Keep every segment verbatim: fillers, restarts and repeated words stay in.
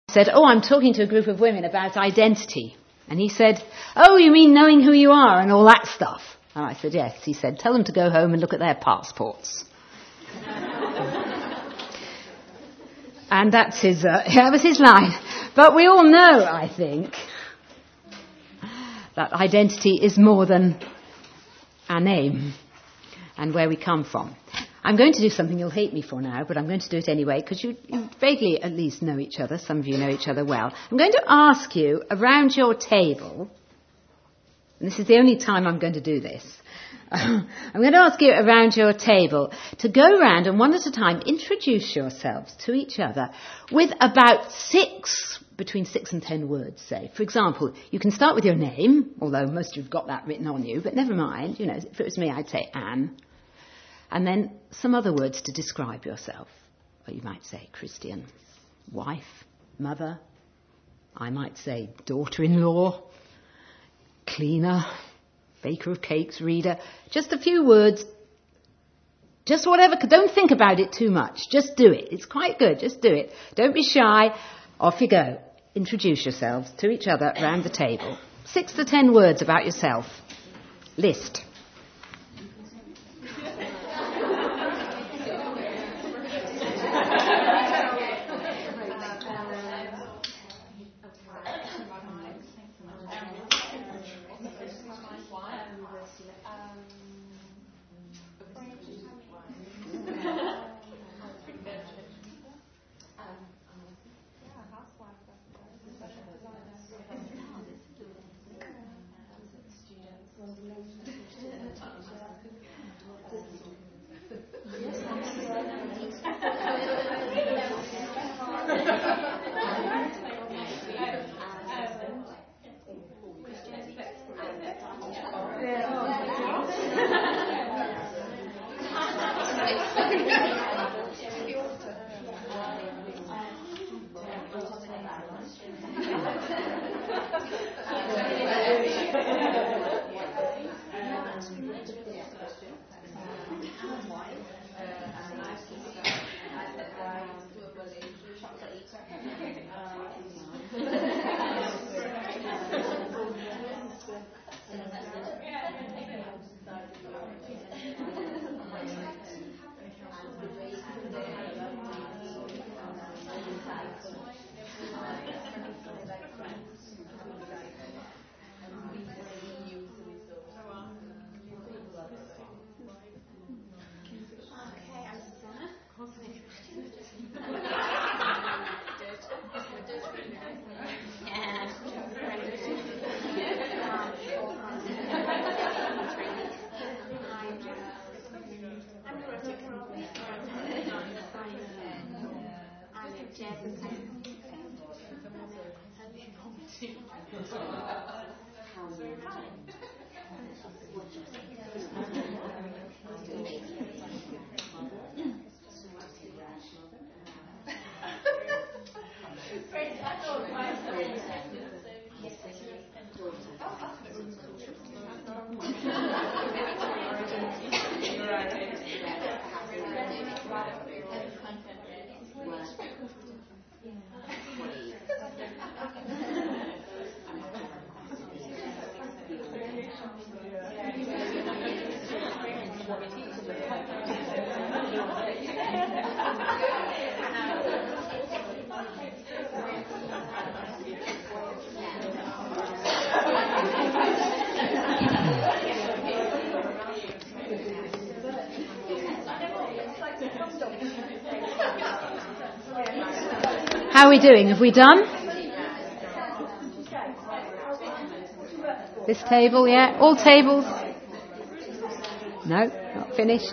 said, oh, I'm talking to a group of women about identity. And he said, oh, you mean knowing who you are and all that stuff? And I said, yes. He said, tell them to go home and look at their passports. And that's his, uh, that was his line. But we all know, I think, that identity is more than our name and where we come from. I'm going to do something you'll hate me for now, but I'm going to do it anyway, because you, you vaguely at least know each other. Some of you know each other well. I'm going to ask you around your table, and this is the only time I'm going to do this, I'm going to ask you around your table to go round and one at a time introduce yourselves to each other with about six, between six and ten words, say. For example, you can start with your name, although most of you have got that written on you, but never mind. You know, if it was me, I'd say Anne. And then some other words to describe yourself. Well, you might say Christian, wife, mother. I might say daughter-in-law, cleaner, baker of cakes, reader. Just a few words. Just whatever. Don't think about it too much. Just do it. It's quite good. Just do it. Don't be shy. Off you go. Introduce yourselves to each other around the table. Six to ten words about yourself. List. How are we doing? Have we done? This table, yeah? All tables? No, not finished.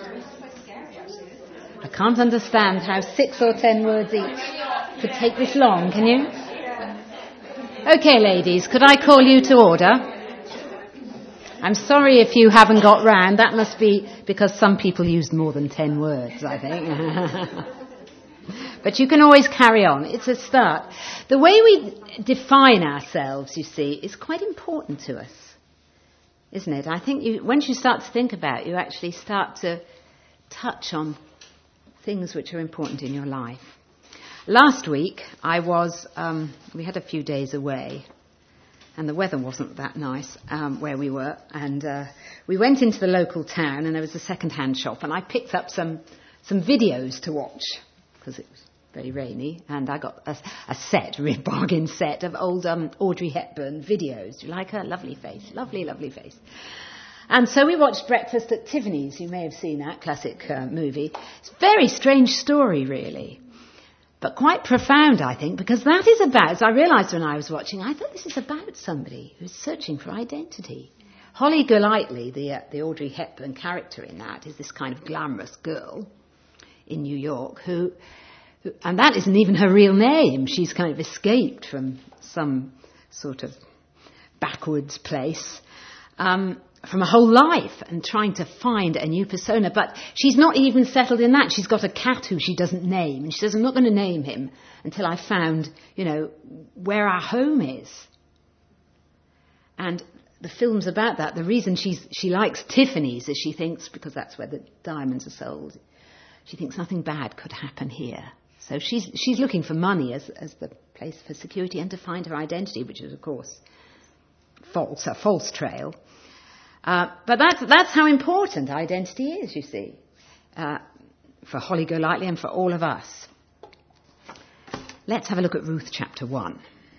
I can't understand how six or ten words each could take this long, can you? Okay, ladies, could I call you to order? I'm sorry if you haven't got round. That must be because some people used more than ten words, I think. But you can always carry on. It's a start. The way we define ourselves, you see, is quite important to us, isn't it? I think you, once you start to think about it, you actually start to touch on things which are important in your life. Last week, I was, um, we had a few days away, and the weather wasn't that nice um, where we were, and uh, we went into the local town, and there was a second-hand shop, and I picked up some, some videos to watch, because it was very rainy, and I got a, a set, a real bargain set of old um, Audrey Hepburn videos. Do you like her? Lovely face, lovely, lovely face. And so we watched Breakfast at Tiffany's. You may have seen that classic uh, movie. It's a very strange story, really. But quite profound, I think, because that is about, as I realised when I was watching, I thought this is about somebody who's searching for identity. Holly Golightly, the, uh, the Audrey Hepburn character in that, is this kind of glamorous girl in New York who, who, and that isn't even her real name. She's kind of escaped from some sort of backwards place, um, from a whole life and trying to find a new persona. But she's not even settled in that. She's got a cat who she doesn't name. And she says, I'm not going to name him until I found, you know, where our home is. And the film's about that. The reason she's, she likes Tiffany's is she thinks, because that's where the diamonds are sold, she thinks nothing bad could happen here. So she's, she's looking for money as, as the place for security and to find her identity, which is, of course, false, a false trail. Uh, but that's, that's how important identity is, you see, uh, for Holly Golightly and for all of us. Let's have a look at Ruth chapter one.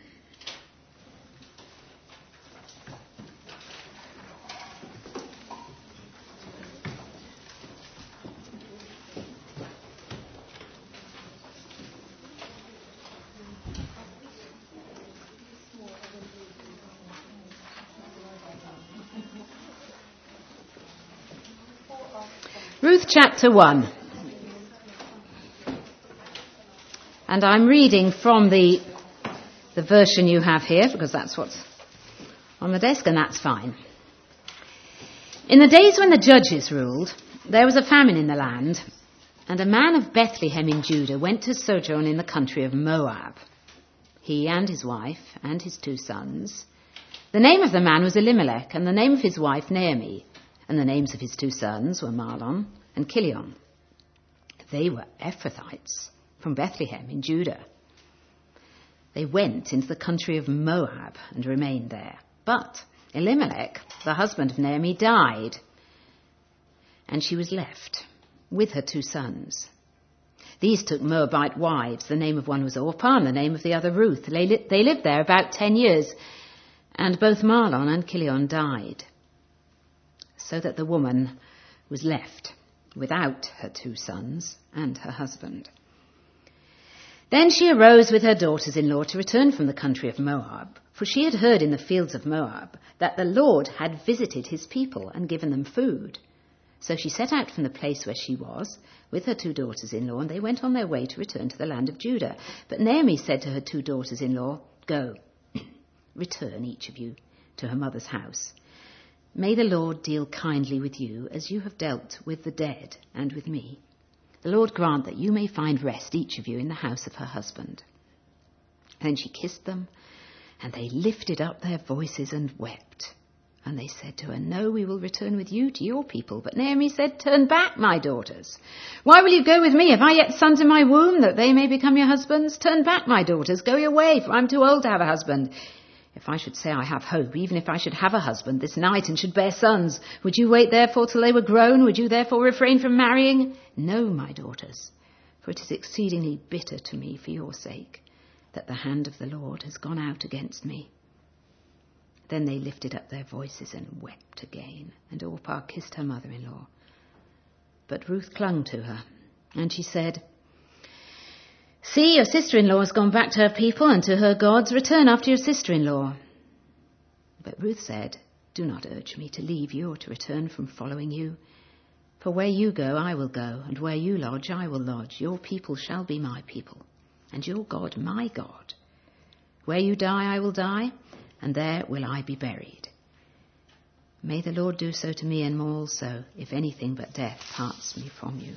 Ruth chapter one. And I'm reading from the, the version you have here, because that's what's on the desk, and that's fine. In the days when the judges ruled, there was a famine in the land, and a man of Bethlehem in Judah went to sojourn in the country of Moab, he and his wife and his two sons. The name of the man was Elimelech, and the name of his wife Naomi. And the names of his two sons were Mahlon and Chilion. They were Ephrathites from Bethlehem in Judah. They went into the country of Moab and remained there. But Elimelech, the husband of Naomi, died, and she was left with her two sons. These took Moabite wives. The name of one was Orpah, and the name of the other Ruth. They lived there about ten years, and both Mahlon and Chilion died, so that the woman was left without her two sons and her husband. Then she arose with her daughters-in-law to return from the country of Moab, for she had heard in the fields of Moab that the Lord had visited his people and given them food. So she set out from the place where she was with her two daughters-in-law, and they went on their way to return to the land of Judah. But Naomi said to her two daughters-in-law, Go, return each of you to her mother's house. May the Lord deal kindly with you as you have dealt with the dead and with me. The Lord grant that you may find rest, each of you, in the house of her husband. Then she kissed them, and they lifted up their voices and wept. And they said to her, No, we will return with you to your people. But Naomi said, Turn back, my daughters. Why will you go with me? Have I yet sons in my womb, that they may become your husbands? Turn back, my daughters, go your way, for I am too old to have a husband. If I should say I have hope, even if I should have a husband this night and should bear sons, would you wait therefore till they were grown? Would you therefore refrain from marrying? No, my daughters, for it is exceedingly bitter to me for your sake that the hand of the Lord has gone out against me. Then they lifted up their voices and wept again, and Orpah kissed her mother-in-law. But Ruth clung to her, and she said, See, your sister-in-law has gone back to her people and to her gods. Return after your sister-in-law. But Ruth said, Do not urge me to leave you or to return from following you. For where you go, I will go, and where you lodge, I will lodge. Your people shall be my people, and your God my God. Where you die, I will die, and there will I be buried. May the Lord do so to me and more also, if anything but death parts me from you.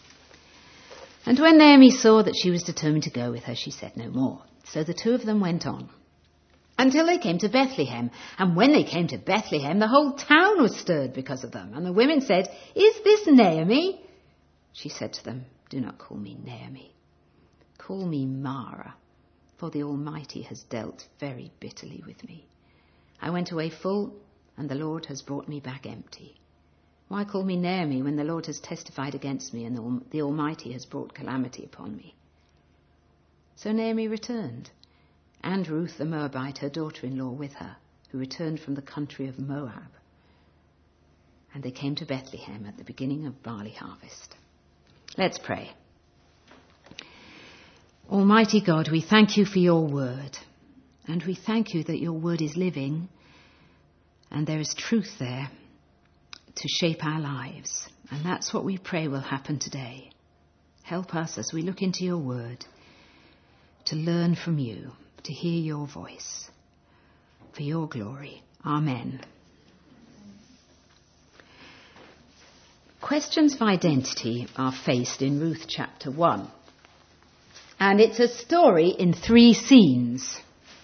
And when Naomi saw that she was determined to go with her, she said no more. So the two of them went on, until they came to Bethlehem. And when they came to Bethlehem, the whole town was stirred because of them. And the women said, Is this Naomi? She said to them, Do not call me Naomi. call me Mara, for the Almighty has dealt very bitterly with me. I went away full, and the Lord has brought me back empty. Why call me Naomi when the Lord has testified against me and the Almighty has brought calamity upon me? So Naomi returned, and Ruth the Moabite, her daughter-in-law, with her, who returned from the country of Moab. And they came to Bethlehem at the beginning of barley harvest. Let's pray. Almighty God, we thank you for your word, and we thank you that your word is living, and there is truth there to shape our lives. And that's what we pray will happen today. Help us as we look into your word to learn from you, to hear your voice, for your glory. Amen. Questions of identity are faced in Ruth chapter one. And it's a story in three scenes.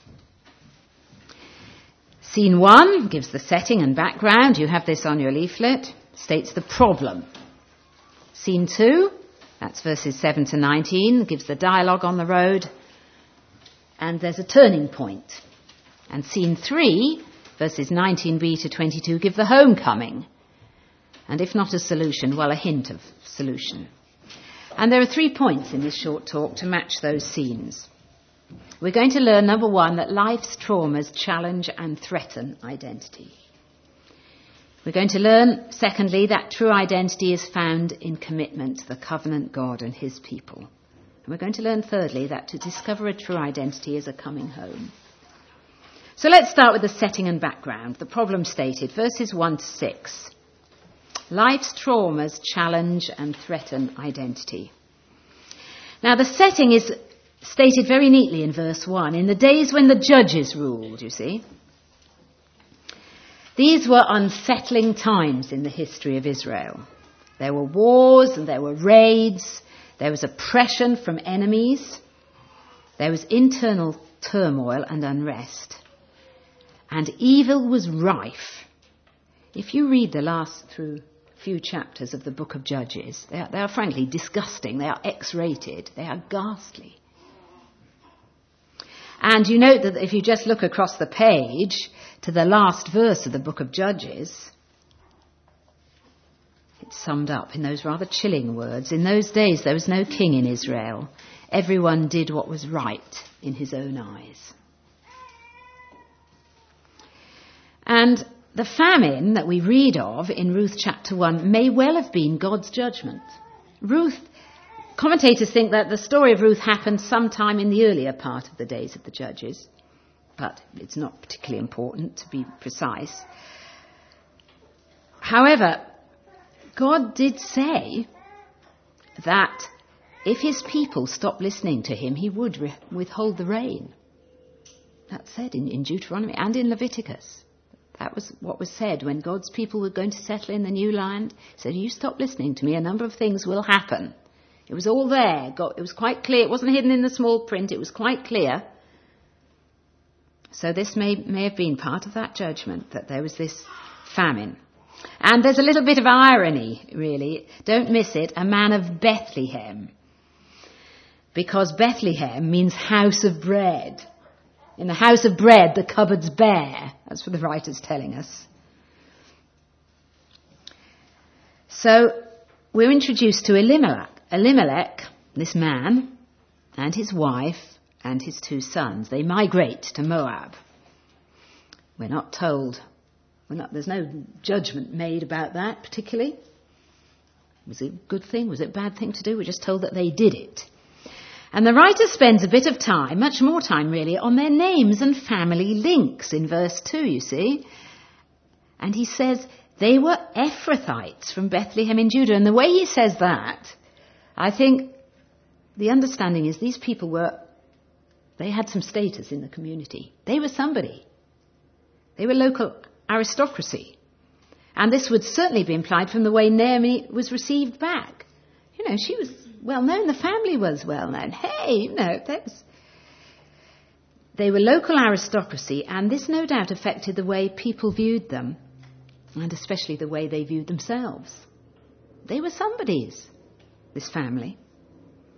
Scene one gives the setting and background. You have this on your leaflet. States the problem. Scene two, that's verses seven to nineteen, gives the dialogue on the road. And there's a turning point. And scene three, verses nineteen b to twenty-two, give the homecoming. And if not a solution, well, a hint of solution. And there are three points in this short talk to match those scenes. We're going to learn, number one, that life's traumas challenge and threaten identity. We're going to learn, secondly, that true identity is found in commitment to the covenant God and his people. And we're going to learn, thirdly, that to discover a true identity is a coming home. So let's start with the setting and background. The problem stated, verses one to six. Life's traumas challenge and threaten identity. Now, the setting is stated very neatly in verse one. In the days when the judges ruled, you see. These were unsettling times in the history of Israel. There were wars and there were raids. There was oppression from enemies. There was internal turmoil and unrest. And evil was rife. If you read the last through few chapters of the book of Judges, they are, they are frankly disgusting. They are X-rated. They are ghastly. And you note that if you just look across the page to the last verse of the book of Judges, it's summed up in those rather chilling words. In those days there was no king in Israel. Everyone did what was right in his own eyes. And the famine that we read of in Ruth chapter one may well have been God's judgment. Ruth, commentators think that the story of Ruth happened sometime in the earlier part of the days of the Judges, but it's not particularly important to be precise. However, God did say that if his people stopped listening to him, he would re- withhold the rain. That's said in, in Deuteronomy and in Leviticus. That was what was said when God's people were going to settle in the new land. He said, you stop listening to me, a number of things will happen. It was all there. God, it was quite clear. It wasn't hidden in the small print. It was quite clear. So this may, may have been part of that judgment, that there was this famine. And there's a little bit of irony, really. Don't miss it. A man of Bethlehem. Because Bethlehem means house of bread. In the house of bread, the cupboard's bare. That's what the writer's telling us. So we're introduced to Elimelech. Elimelech, this man, and his wife, and his two sons. They migrate to Moab. We're not told. We're not, there's no judgment made about that particularly. Was it a good thing? Was it a bad thing to do? We're just told that they did it. And the writer spends a bit of time, much more time really, on their names and family links in verse two, you see. And he says they were Ephrathites from Bethlehem in Judah. And the way he says that, I think the understanding is these people were, they had some status in the community. They were somebody. They were local aristocracy. And this would certainly be implied from the way Naomi was received back. You know, she was well known, the family was well known. Hey, you know, that was... They were local aristocracy, and this no doubt affected the way people viewed them, and especially the way they viewed themselves. They were somebodies, this family.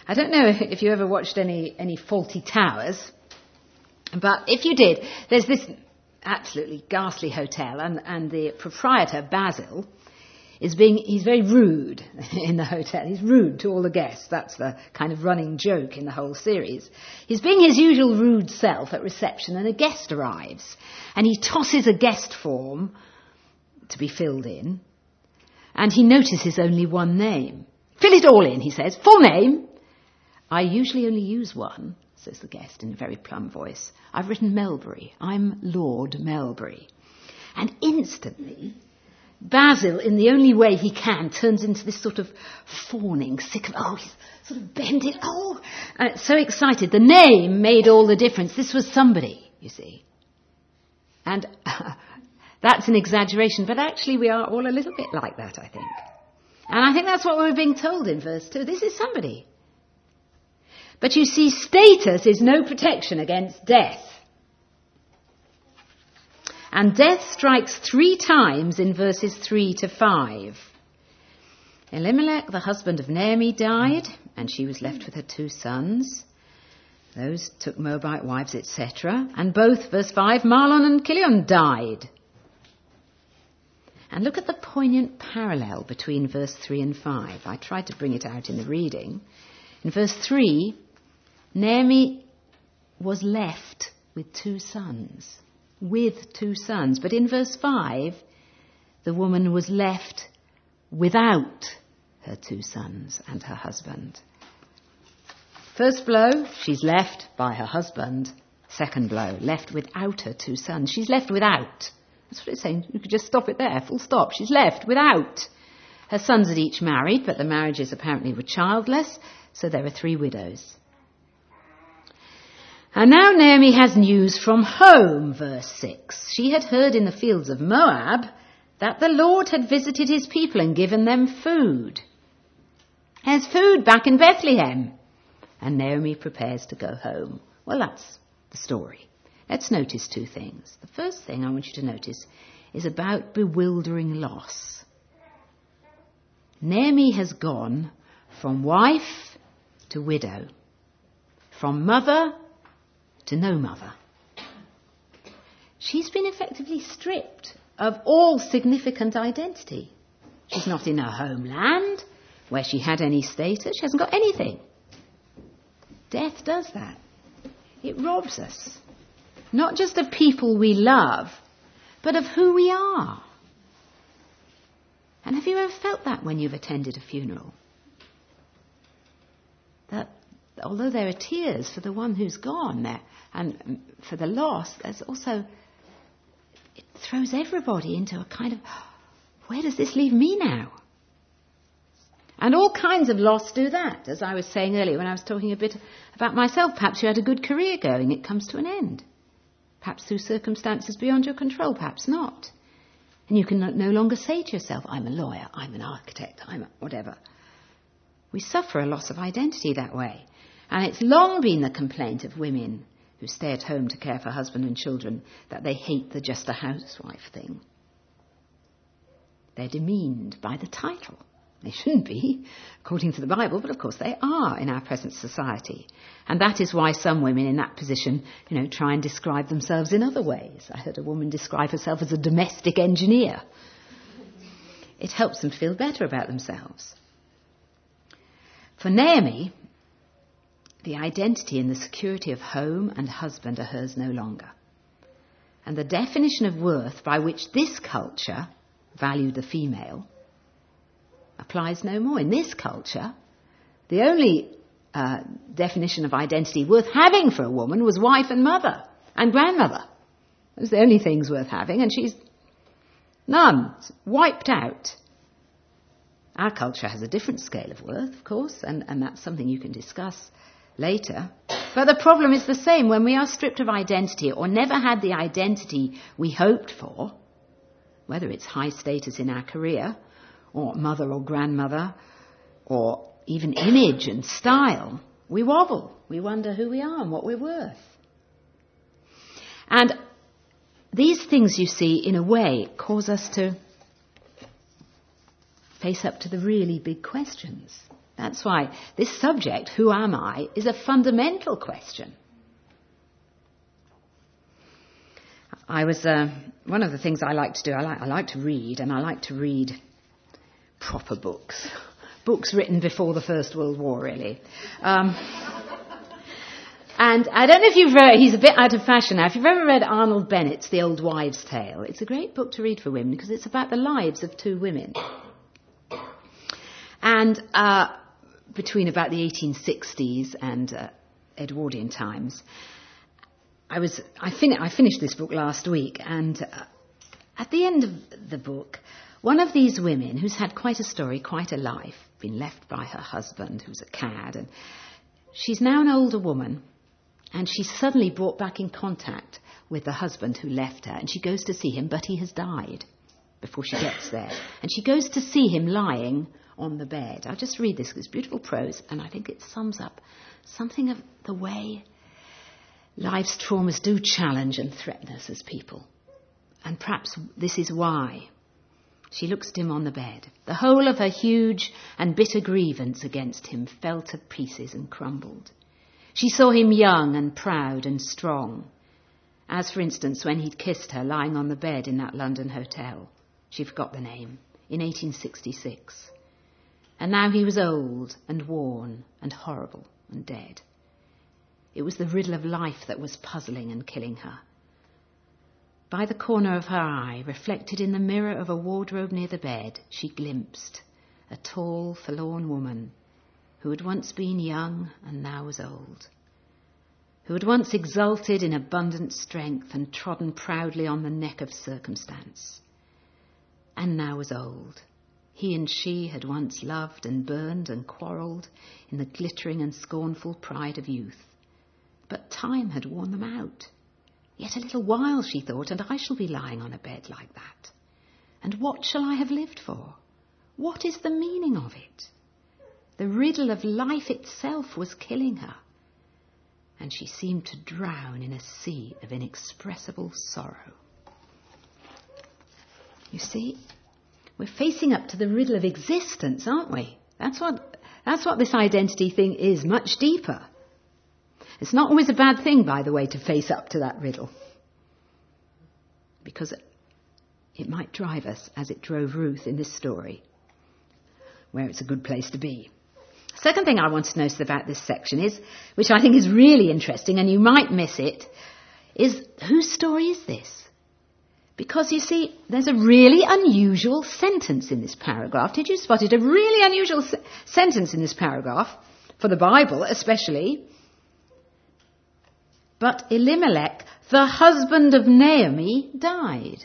I don't know if you ever watched any, any Fawlty Towers, but if you did, there's this absolutely ghastly hotel, and, and the proprietor, Basil, is being, he's very rude in the hotel. He's rude to all the guests. That's the kind of running joke in the whole series. He's being his usual rude self at reception, and a guest arrives, and he tosses a guest form to be filled in, and he notices only one name. Fill it all in, he says. Full name. I usually only use one, says the guest in a very plumb voice. I've written Melbury. I'm Lord Melbury. And instantly, Basil, in the only way he can, turns into this sort of fawning, sick of, oh, he's sort of bending, oh, uh, so excited. The name made all the difference. This was somebody, you see. And uh, that's an exaggeration, but actually we are all a little bit like that, I think. And I think that's what we're being told in verse two. This is somebody. But you see, status is no protection against death. And death strikes three times in verses three to five. Elimelech, the husband of Naomi, died, and she was left with her two sons. Those took Moabite wives, et cetera. And both, verse five, Mahlon and Chilion died. And look at the poignant parallel between verse three and five. I tried to bring it out in the reading. In verse three, Naomi was left with two sons. With two sons. But in verse five, the woman was left without her two sons and her husband. First blow, she's left by her husband. Second blow, left without her two sons. She's left without. That's what it's saying. You could just stop it there, full stop. She's left without. Her sons had each married, but the marriages apparently were childless, so there were three widows. And now Naomi has news from home, verse six. She had heard in the fields of Moab that the Lord had visited his people and given them food. There's food back in Bethlehem. And Naomi prepares to go home. Well, that's the story. Let's notice two things. The first thing I want you to notice is about bewildering loss. Naomi has gone from wife to widow, from mother to no mother. She's been effectively stripped of all significant identity. She's not in her homeland where she had any status. She hasn't got anything. Death does that. It robs us, not just of people we love, but of who we are. And have you ever felt that when you've attended a funeral? That although there are tears for the one who's gone there and for the loss, there's also, it throws everybody into a kind of, where does this leave me now? And all kinds of loss do that, as I was saying earlier when I was talking a bit about myself. Perhaps you had a good career going, it comes to an end. Perhaps through circumstances beyond your control, perhaps not. And you can no longer say to yourself, I'm a lawyer, I'm an architect, I'm a whatever. We suffer a loss of identity that way. And it's long been the complaint of women who stay at home to care for husband and children that they hate the just a housewife thing. They're demeaned by the title. They shouldn't be, according to the Bible, but of course they are in our present society. And that is why some women in that position, you know, try and describe themselves in other ways. I heard a woman describe herself as a domestic engineer. It helps them feel better about themselves. For Naomi, the identity and the security of home and husband are hers no longer. And the definition of worth by which this culture valued the female applies no more. In this culture, the only uh, definition of identity worth having for a woman was wife and mother and grandmother. Those are the only things worth having, and she's none, wiped out. Our culture has a different scale of worth, of course, and, and that's something you can discuss later. But the problem is the same. When we are stripped of identity or never had the identity we hoped for, whether it's high status in our career, or mother or grandmother, or even image and style, we wobble. We wonder who we are and what we're worth. And these things, you see, in a way, cause us to face up to the really big questions. That's why this subject, who am I, is a fundamental question. I was, uh, one of the things I like to do, I like, I like to read, and I like to read proper books. Books written before the First World War, really. Um, and I don't know if you've read, he's a bit out of fashion now, if you've ever read Arnold Bennett's The Old Wives' Tale, it's a great book to read for women because it's about the lives of two women. And uh, between about the eighteen sixties and uh, Edwardian times, I was I, fin- I finished this book last week, and uh, at the end of the book, one of these women who's had quite a story, quite a life, been left by her husband, who's a cad, and she's now an older woman, and she's suddenly brought back in contact with the husband who left her, and she goes to see him, but he has died before she gets there. And she goes to see him lying on the bed. I'll just read this, because it's beautiful prose, and I think it sums up something of the way life's traumas do challenge and threaten us as people. And perhaps this is why. She looks at him on the bed. The whole of her huge and bitter grievance against him fell to pieces and crumbled. She saw him young and proud and strong, as, for instance, when he'd kissed her lying on the bed in that London hotel. She forgot the name, in eighteen sixty-six. And now he was old and worn and horrible and dead. It was the riddle of life that was puzzling and killing her. By the corner of her eye, reflected in the mirror of a wardrobe near the bed, she glimpsed a tall, forlorn woman who had once been young and now was old, who had once exulted in abundant strength and trodden proudly on the neck of circumstance, and now was old. He and she had once loved and burned and quarrelled in the glittering and scornful pride of youth, but time had worn them out. Yet a little while, she thought, and I shall be lying on a bed like that. And what shall I have lived for? What is the meaning of it? The riddle of life itself was killing her, and she seemed to drown in a sea of inexpressible sorrow. You see, we're facing up to the riddle of existence, aren't we? That's what, that's what this identity thing is, much deeper. It's not always a bad thing, by the way, to face up to that riddle, because it might drive us, as it drove Ruth in this story, where it's a good place to be. Second thing I want to notice about this section is, which I think is really interesting, and you might miss it, is whose story is this? Because, you see, there's a really unusual sentence in this paragraph. Did you spot it? A really unusual se- sentence in this paragraph, for the Bible especially. But Elimelech, the husband of Naomi, died.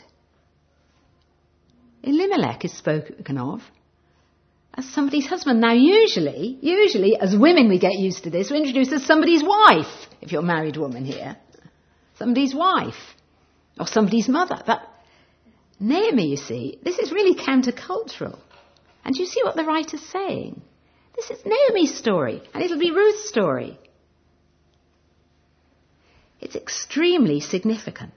Elimelech is spoken of as somebody's husband. Now, usually, usually, as women we get used to this, we're introduced as somebody's wife, if you're a married woman here. Somebody's wife, or somebody's mother. But Naomi, you see, this is really countercultural. And you see what the writer's saying? This is Naomi's story, and it'll be Ruth's story. It's extremely significant.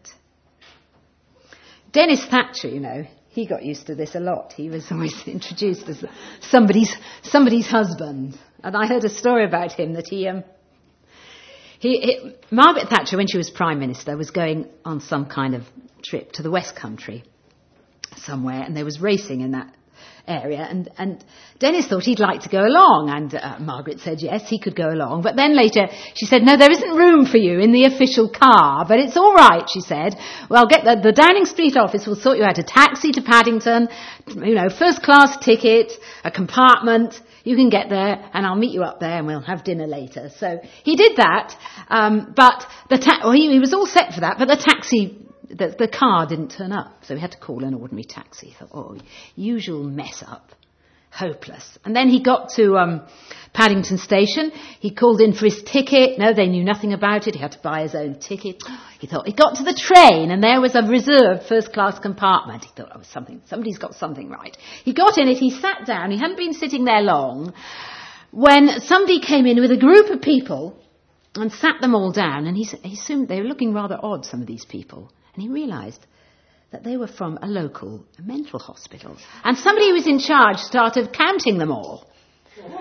Dennis Thatcher, you know, he got used to this a lot. He was always introduced as somebody's somebody's husband. And I heard a story about him that he, um, he, he, Margaret Thatcher, when she was Prime Minister, was going on some kind of trip to the West Country somewhere, and there was racing in that area, and, and Dennis thought he'd like to go along, and uh, Margaret said yes, he could go along, but then later she said, no, there isn't room for you in the official car, but it's all right, she said. Well, get the, the Downing Street office will sort you out a taxi to Paddington, you know, first class ticket, a compartment, you can get there, and I'll meet you up there, and we'll have dinner later. So he did that, um, but the ta- well, he, he was all set for that, but the taxi The, the car didn't turn up, so he had to call an ordinary taxi. He thought, oh, usual mess up. Hopeless. And then he got to um, Paddington Station. He called in for his ticket. No, they knew nothing about it. He had to buy his own ticket. He thought, he got to the train, and there was a reserved first-class compartment. He thought, oh, something, somebody's got something right. He got in it, he sat down. He hadn't been sitting there long when somebody came in with a group of people and sat them all down, and he, he assumed they were looking rather odd, some of these people. And he realised that they were from a local mental hospital. And somebody who was in charge started counting them all.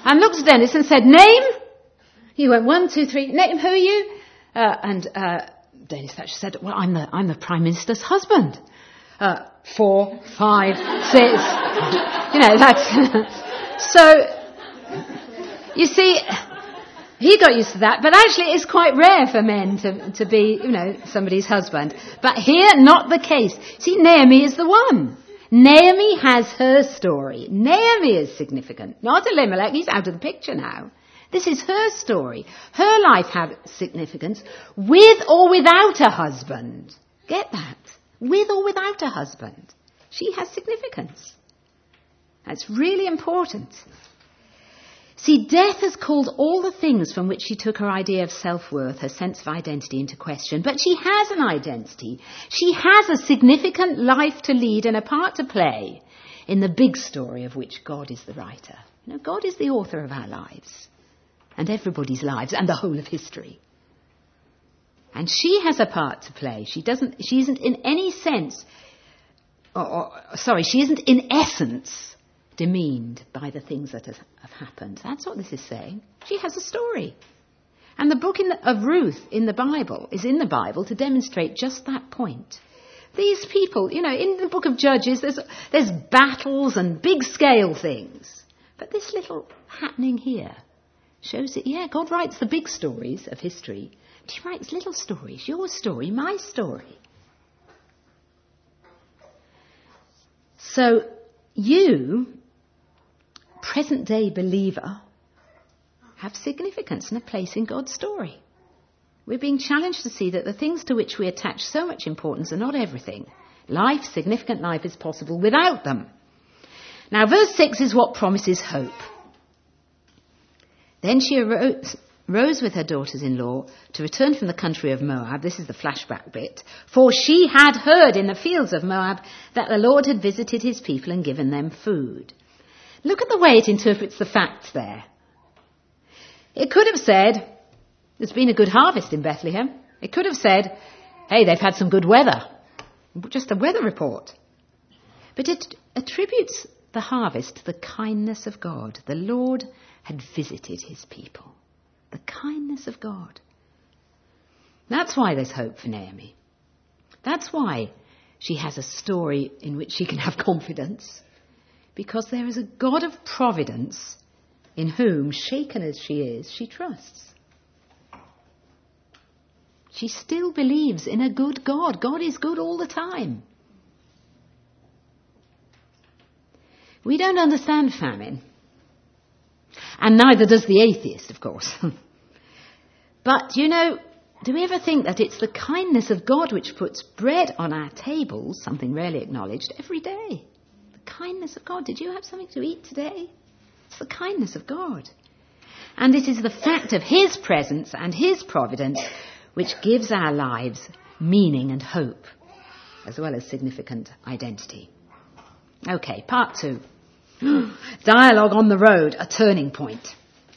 and looked at Dennis and said, name? He went, one, two, three, name, who are you? Uh, and uh, Dennis Thatcher said, well, I'm the, I'm the Prime Minister's husband. Uh, four, five, six. You know, that's... so, you see, he got used to that, but actually it's quite rare for men to, to be, you know, somebody's husband. But here, not the case. See, Naomi is the one. Naomi has her story. Naomi is significant. Not Elimelech, he's out of the picture now. This is her story. Her life had significance with or without a husband. Get that? With or without a husband. She has significance. That's really important. See, death has called all the things from which she took her idea of self-worth, her sense of identity, into question. But she has an identity. She has a significant life to lead and a part to play in the big story of which God is the writer. You know, God is the author of our lives and everybody's lives and the whole of history. And she has a part to play. She doesn't, she isn't in any sense, or, or sorry, she isn't in essence demeaned by the things that have, have happened. That's what this is saying. She has a story. And the book in the, of Ruth in the Bible is in the Bible to demonstrate just that point. These people, you know, in the book of Judges, there's, there's battles and big scale things. But this little happening here shows that, yeah, God writes the big stories of history. He writes little stories, your story, my story. So you, present-day believer, have significance and a place in God's story. We're being challenged to see that the things to which we attach so much importance are not everything. Life, significant life, is possible without them. Now, verse six is what promises hope. Then she arose... rose with her daughters-in-law to return from the country of Moab. This is the flashback bit. For she had heard in the fields of Moab that the Lord had visited his people and given them food. Look at the way it interprets the facts there. It could have said, there's been a good harvest in Bethlehem. It could have said, hey, they've had some good weather. Just a weather report. But it attributes the harvest to the kindness of God. The Lord had visited his people. The kindness of God. That's why there's hope for Naomi. That's why she has a story in which she can have confidence. Because there is a God of providence in whom, shaken as she is, she trusts. She still believes in a good God. God is good all the time. We don't understand famine. And neither does the atheist, of course. But, you know, do we ever think that it's the kindness of God which puts bread on our tables, something rarely acknowledged, every day? The kindness of God. Did you have something to eat today? It's the kindness of God. And it is the fact of his presence and his providence which gives our lives meaning and hope, as well as significant identity. Okay, part two. Dialogue on the road, a turning point.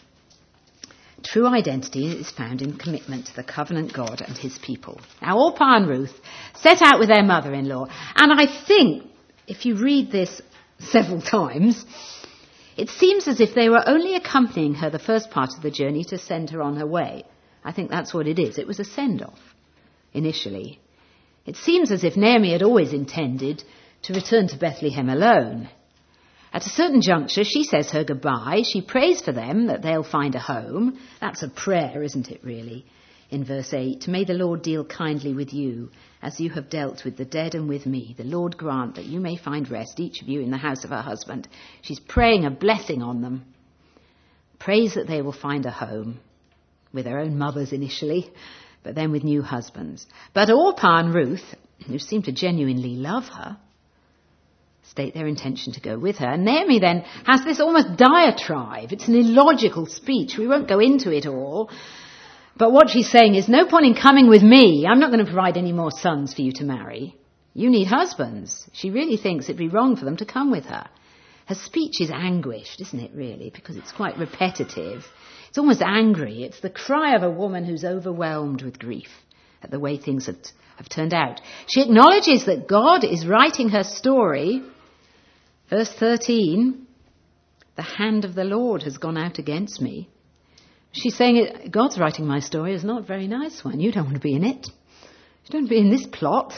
True identity is found in commitment to the covenant God and his people. Now, Orpah and Ruth set out with their mother-in-law, and I think, if you read this several times, it seems as if they were only accompanying her the first part of the journey to send her on her way. I think that's what it is. It was a send-off, initially. It seems as if Naomi had always intended to return to Bethlehem alone. At a certain juncture, she says her goodbye. She prays for them that they'll find a home. That's a prayer, isn't it, really? In verse eight, may the Lord deal kindly with you as you have dealt with the dead and with me. The Lord grant that you may find rest, each of you, in the house of her husband. She's praying a blessing on them. Prays that they will find a home with their own mothers initially, but then with new husbands. But Orpah and Ruth, who seem to genuinely love her, state their intention to go with her. And Naomi then has this almost diatribe. It's an illogical speech. We won't go into it all. But what she's saying is, no point in coming with me. I'm not going to provide any more sons for you to marry. You need husbands. She really thinks it'd be wrong for them to come with her. Her speech is anguished, isn't it, really? Because it's quite repetitive. It's almost angry. It's the cry of a woman who's overwhelmed with grief at the way things have, have turned out. She acknowledges that God is writing her story. Verse thirteen, The hand of the Lord has gone out against me. She's saying, God's writing my story is not a very nice one. You don't want to be in it. You don't want to be in this plot.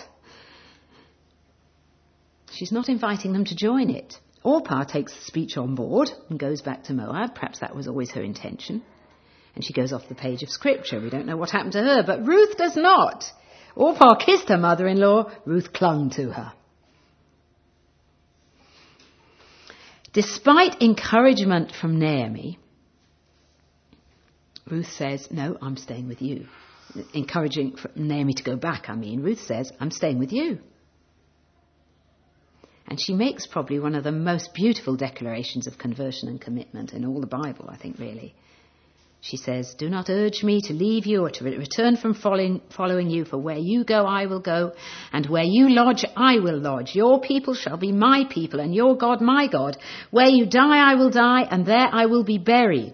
She's not inviting them to join it. Orpah takes the speech on board and goes back to Moab. Perhaps that was always her intention. And she goes off the page of Scripture. We don't know what happened to her, but Ruth does not. Orpah kissed her mother-in-law. Ruth clung to her. Despite encouragement from Naomi, Ruth says, no, I'm staying with you. Encouraging Naomi to go back, I mean. Ruth says, I'm staying with you. And she makes probably one of the most beautiful declarations of conversion and commitment in all the Bible, I think, really. She says, do not urge me to leave you or to return from following, following you, for where you go, I will go, and where you lodge, I will lodge. Your people shall be my people, and your God, my God. Where you die, I will die, and there I will be buried.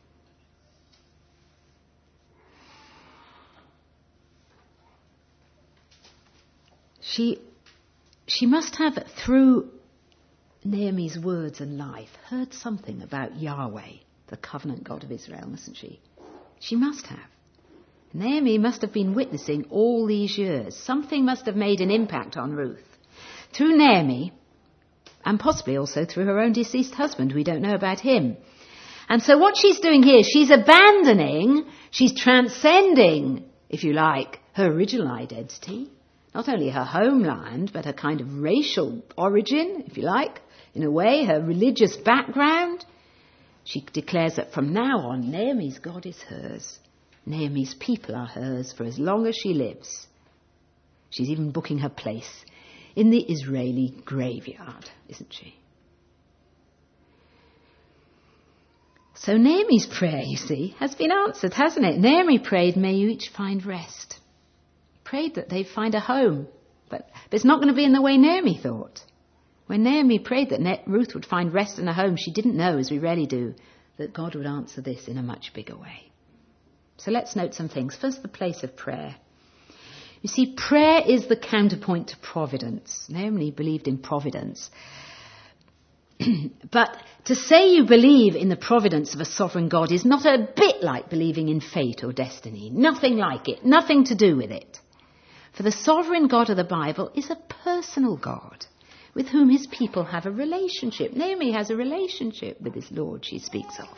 She, she must have, through Naomi's words and life, heard something about Yahweh, the covenant God of Israel, mustn't she? She must have. Naomi must have been witnessing all these years. Something must have made an impact on Ruth. Through Naomi, and possibly also through her own deceased husband. We don't know about him. And so what she's doing here, she's abandoning, she's transcending, if you like, her original identity. Not only her homeland, but her kind of racial origin, if you like, in a way, her religious background. She declares that from now on, Naomi's God is hers. Naomi's people are hers for as long as she lives. She's even booking her place in the Israeli graveyard, isn't she? So Naomi's prayer, you see, has been answered, hasn't it? Naomi prayed, may you each find rest. Prayed that they'd find a home. But, but it's not going to be in the way Naomi thought. When Naomi prayed that Ruth would find rest in a home, she didn't know, as we rarely do, that God would answer this in a much bigger way. So let's note some things. First, the place of prayer. You see, prayer is the counterpoint to providence. Naomi believed in providence. But to say you believe in the providence of a sovereign God is not a bit like believing in fate or destiny. Nothing like it. Nothing to do with it. For the sovereign God of the Bible is a personal God with whom his people have a relationship. Naomi has a relationship with his Lord she speaks of.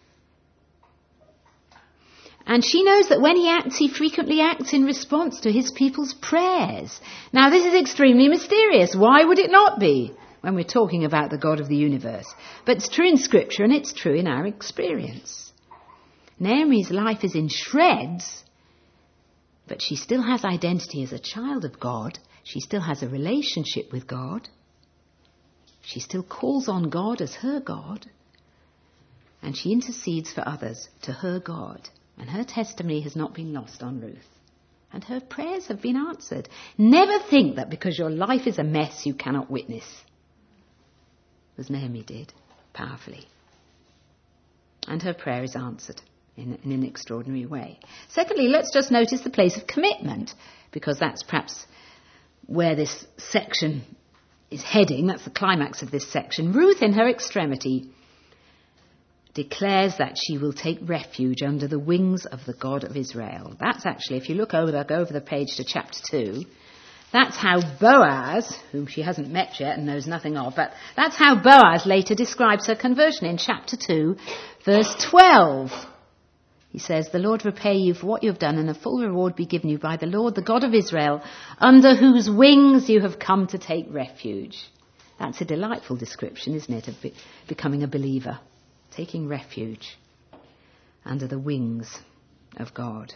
And she knows that when he acts, he frequently acts in response to his people's prayers. Now, this is extremely mysterious. Why would it not be when we're talking about the God of the universe? But it's true in Scripture and it's true in our experience. Naomi's life is in shreds, but she still has identity as a child of God. She still has a relationship with God. She still calls on God as her God. And she intercedes for others to her God. And her testimony has not been lost on Ruth. And her prayers have been answered. Never think that because your life is a mess, you cannot witness. As Naomi did, powerfully. And her prayer is answered in, in an extraordinary way. Secondly, let's just notice the place of commitment, because that's perhaps where this section is heading. That's the climax of this section. Ruth, in her extremity, declares that she will take refuge under the wings of the God of Israel. That's actually, if you look over, go over the page to chapter two, that's how Boaz, whom she hasn't met yet and knows nothing of, but that's how Boaz later describes her conversion in chapter two, verse twelve. He says, the Lord repay you for what you have done, and a full reward be given you by the Lord, the God of Israel, under whose wings you have come to take refuge. That's a delightful description, isn't it, of be- becoming a believer. Taking refuge under the wings of God.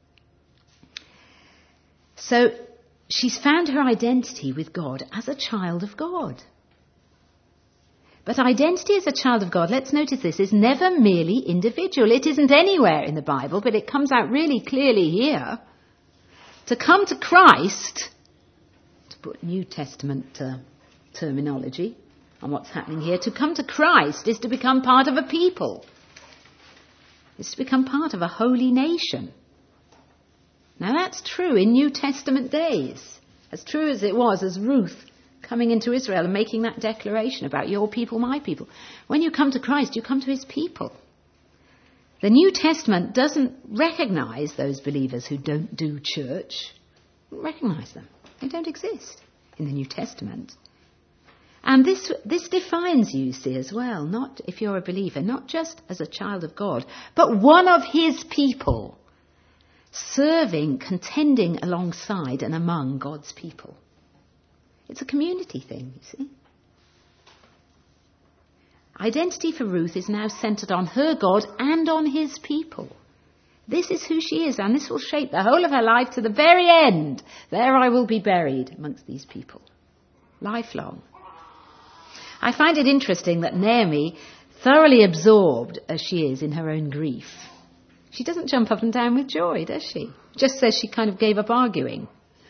So she's found her identity with God as a child of God. But identity as a child of God, let's notice this, is never merely individual. It isn't anywhere in the Bible, but it comes out really clearly here. To come to Christ, to put New Testament uh, terminology on what's happening here, to come to Christ is to become part of a people. It's to become part of a holy nation. Now that's true in New Testament days. As true as it was as Ruth coming into Israel and making that declaration about your people, my people. When you come to Christ, you come to his people. The New Testament doesn't recognize those believers who don't do church. It doesn't recognize them. They don't exist in the New Testament. And this this defines you, see, as well, not if you're a believer, not just as a child of God, but one of his people, serving, contending alongside and among God's people. It's a community thing, you see. Identity for Ruth is now centred on her God and on his people. This is who she is, and this will shape the whole of her life to the very end. There I will be buried amongst these people. Lifelong. I find it interesting that Naomi, thoroughly absorbed as she is in her own grief, she doesn't jump up and down with joy, does she? Just says she kind of gave up arguing.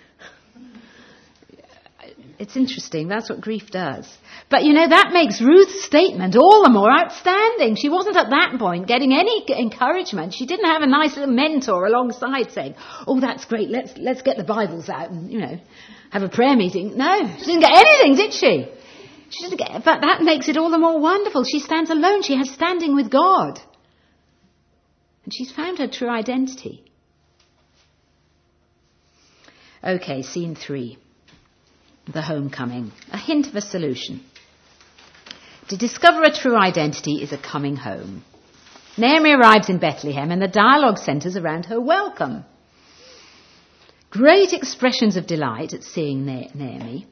It's interesting. That's what grief does. But, you know, that makes Ruth's statement all the more outstanding. She wasn't at that point getting any encouragement. She didn't have a nice little mentor alongside saying, oh, that's great, let's let's get the Bibles out and, you know, have a prayer meeting. No, she didn't get anything, did she? She didn't get, but that makes it all the more wonderful. She stands alone. She has standing with God. And she's found her true identity. Okay, scene three. The homecoming. A hint of a solution. To discover a true identity is a coming home. Naomi arrives in Bethlehem and the dialogue centres around her welcome. Great expressions of delight at seeing Na- Naomi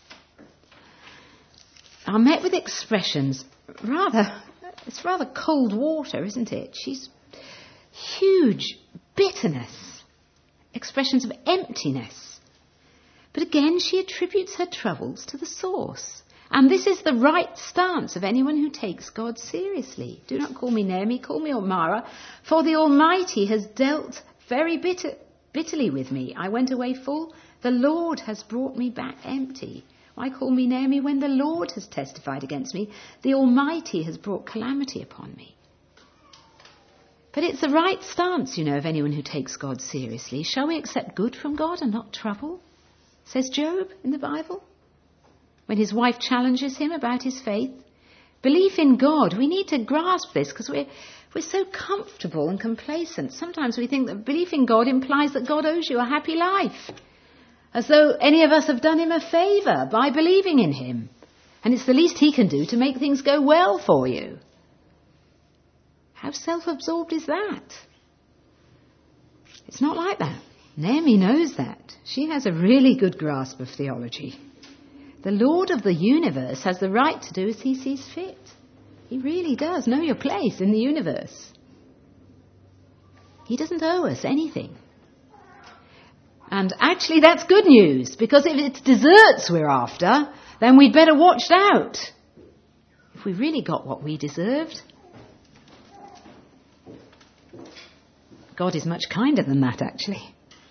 are met with expressions rather, it's rather cold water, isn't it? She's huge bitterness, expressions of emptiness. But again, she attributes her troubles to the source. And this is the right stance of anyone who takes God seriously. Do not call me Naomi, call me Mara, for the Almighty has dealt very bitter, bitterly with me. I went away full, the Lord has brought me back empty. Why call me Naomi when the Lord has testified against me? The Almighty has brought calamity upon me. But it's the right stance, you know, of anyone who takes God seriously. Shall we accept good from God and not trouble? Says Job in the Bible, when his wife challenges him about his faith. Belief in God, we need to grasp this because we're, we're so comfortable and complacent. Sometimes we think that belief in God implies that God owes you a happy life, as though any of us have done him a favour by believing in him. And it's the least he can do to make things go well for you. How self-absorbed is that? It's not like that. Naomi knows that. She has a really good grasp of theology. The Lord of the universe has the right to do as he sees fit. He really does know your place in the universe. He doesn't owe us anything. And actually that's good news, because if it's desserts we're after, then we'd better watch out. If we really got what we deserved. God is much kinder than that, actually.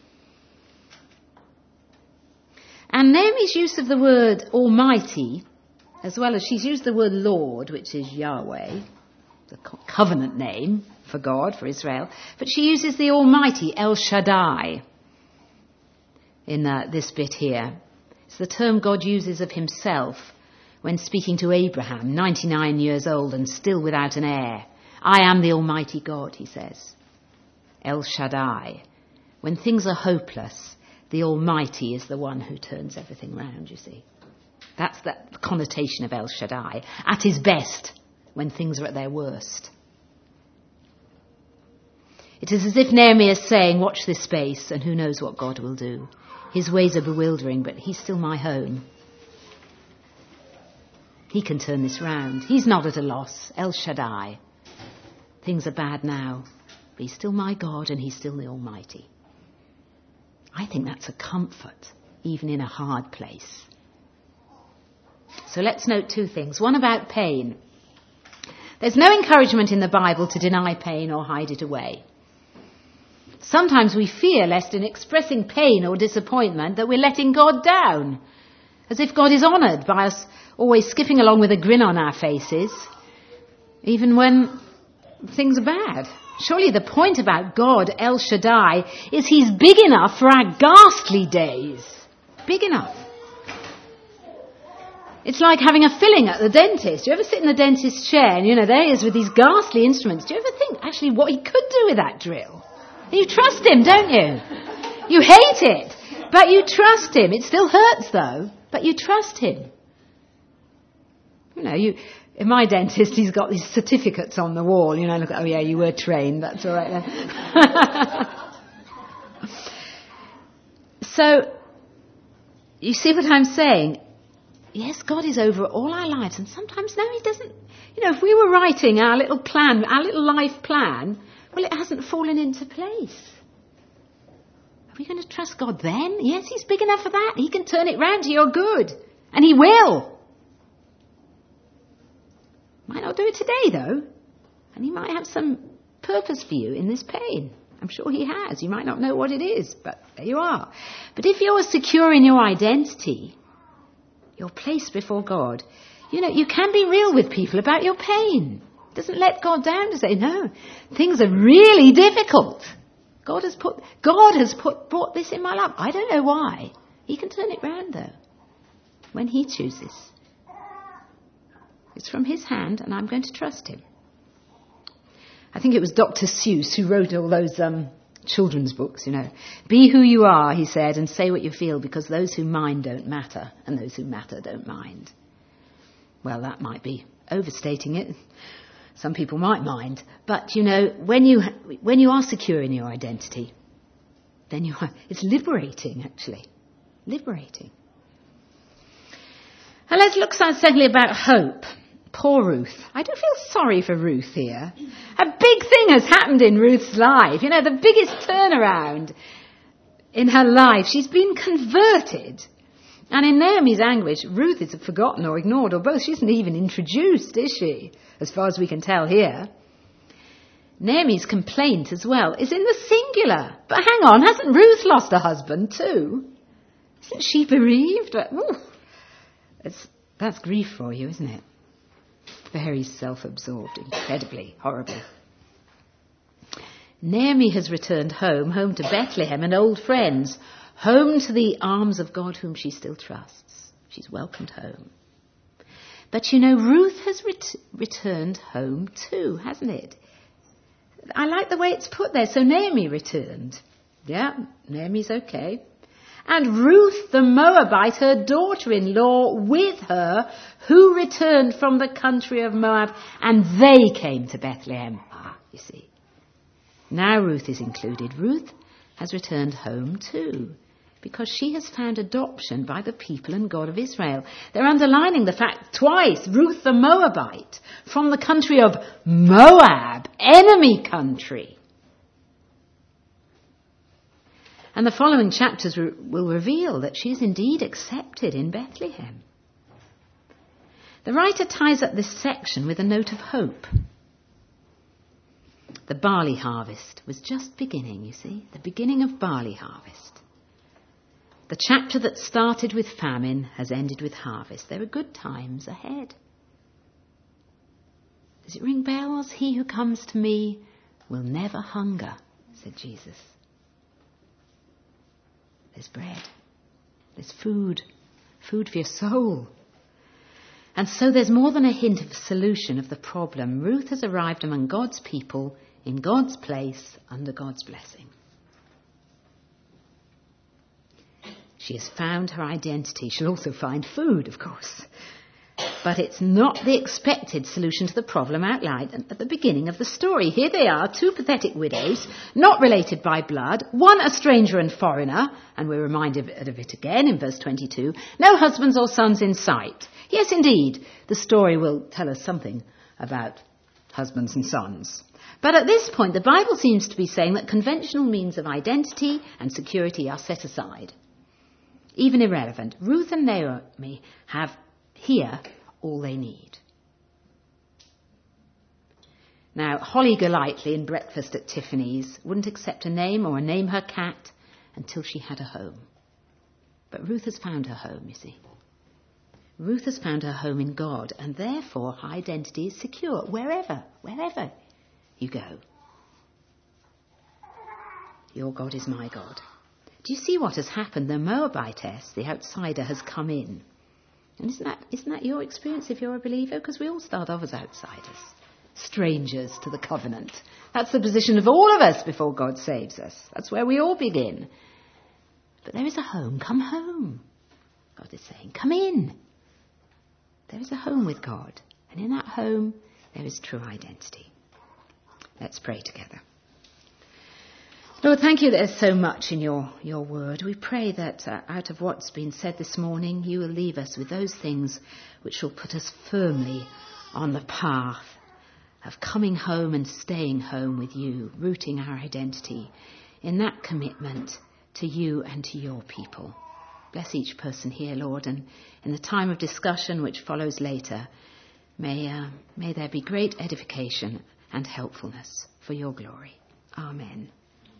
And Naomi's use of the word Almighty, as well as she's used the word Lord, which is Yahweh, the covenant name for God, for Israel, but she uses the Almighty, El Shaddai, in uh, this bit here. It's the term God uses of himself when speaking to Abraham, ninety-nine years old and still without an heir. I am the Almighty God, he says. El Shaddai. When things are hopeless, the Almighty is the one who turns everything round, you see. That's the connotation of El Shaddai. At his best, when things are at their worst. It is as if Naomi is saying, watch this space, and who knows what God will do. His ways are bewildering, but he's still my home. He can turn this round. He's not at a loss. El Shaddai. Things are bad now, but he's still my God, and he's still the Almighty. I think that's a comfort, even in a hard place. So let's note two things. One about pain. There's no encouragement in the Bible to deny pain or hide it away. Sometimes we fear lest in expressing pain or disappointment that we're letting God down, as if God is honoured by us always skipping along with a grin on our faces, even when things are bad. Surely the point about God, El Shaddai, is he's big enough for our ghastly days. Big enough. It's like having a filling at the dentist. You ever sit in the dentist's chair and, you know, there he is with these ghastly instruments. Do you ever think, actually, what he could do with that drill? You trust him, don't you? You hate it, but you trust him. It still hurts, though, but you trust him. You know, you... In my dentist, he's got these certificates on the wall. You know, look, oh yeah, you were trained. That's all right then. So, you see what I'm saying? Yes, God is over all our lives, and sometimes no, he doesn't. You know, if we were writing our little plan, our little life plan, well, it hasn't fallen into place. Are we going to trust God then? Yes, he's big enough for that. He can turn it round to your good, and he will. Might not do it today, though. And he might have some purpose for you in this pain. I'm sure he has. You might not know what it is, but there you are. But if you're secure in your identity, your place before God, you know, you can be real with people about your pain. It doesn't let God down to say, no, things are really difficult. God has put, God has put, brought this in my life. I don't know why. He can turn it round, though, when he chooses. It's from his hand, and I'm going to trust him. I think it was Doctor Seuss who wrote all those um, children's books, you know. Be who you are, he said, and say what you feel, because those who mind don't matter, and those who matter don't mind. Well, that might be overstating it. Some people might mind. But, you know, when you when you are secure in your identity, then you are, it's liberating, actually. Liberating. And let's look secondly about hope. Poor Ruth. I do feel sorry for Ruth here. A big thing has happened in Ruth's life. You know, the biggest turnaround in her life. She's been converted. And in Naomi's anguish, Ruth is forgotten or ignored, or both. She isn't even introduced, is she? As far as we can tell here. Naomi's complaint as well is in the singular. But hang on, hasn't Ruth lost a husband too? Isn't she bereaved? Ooh, it's, that's grief for you, isn't it? Very self-absorbed, incredibly, horribly. Naomi has returned home, home to Bethlehem and old friends, home to the arms of God whom she still trusts. She's welcomed home. But you know, Ruth has ret- returned home too, hasn't it? I like the way it's put there. So Naomi returned. Yeah, Naomi's okay. And Ruth the Moabite, her daughter-in-law, with her, who returned from the country of Moab, and they came to Bethlehem. Ah, you see. Now Ruth is included. Ruth has returned home too, because she has found adoption by the people and God of Israel. They're underlining the fact twice, Ruth the Moabite, from the country of Moab, enemy country. And the following chapters re- will reveal that she is indeed accepted in Bethlehem. The writer ties up this section with a note of hope. The barley harvest was just beginning, you see, the beginning of barley harvest. The chapter that started with famine has ended with harvest. There are good times ahead. Does it ring bells? He who comes to me will never hunger, said Jesus. There's bread. There's food. Food for your soul. And so there's more than a hint of a solution of the problem. Ruth has arrived among God's people, in God's place, under God's blessing. She has found her identity. She'll also find food, of course. But it's not the expected solution to the problem outlined at the beginning of the story. Here they are, two pathetic widows, not related by blood, one a stranger and foreigner, and we're reminded of it again in verse twenty-two, no husbands or sons in sight. Yes, indeed, the story will tell us something about husbands and sons. But at this point, the Bible seems to be saying that conventional means of identity and security are set aside. Even irrelevant. Ruth and Naomi have here all they need. Now, Holly Golightly in Breakfast at Tiffany's wouldn't accept a name or name her cat until she had a home. But Ruth has found her home, you see. Ruth has found her home in God, and therefore her identity is secure wherever, wherever you go. Your God is my God. Do you see what has happened? The Moabitess, the outsider, has come in. And isn't that, isn't that your experience if you're a believer? Because we all start off as outsiders, strangers to the covenant. That's the position of all of us before God saves us. That's where we all begin. But there is a home. Come home. God is saying, come in. There is a home with God. And in that home, there is true identity. Let's pray together. Lord, thank you that there's so much in your, your word. We pray that uh, out of what's been said this morning, you will leave us with those things which will put us firmly on the path of coming home and staying home with you, rooting our identity in that commitment to you and to your people. Bless each person here, Lord, and in the time of discussion which follows later, may, uh, may there be great edification and helpfulness for your glory. Amen.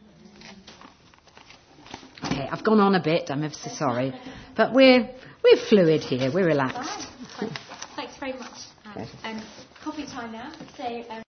Okay, I've gone on a bit, I'm ever so sorry, but we're we're fluid here, we're relaxed. Thanks very much. Um, coffee time now. So. Um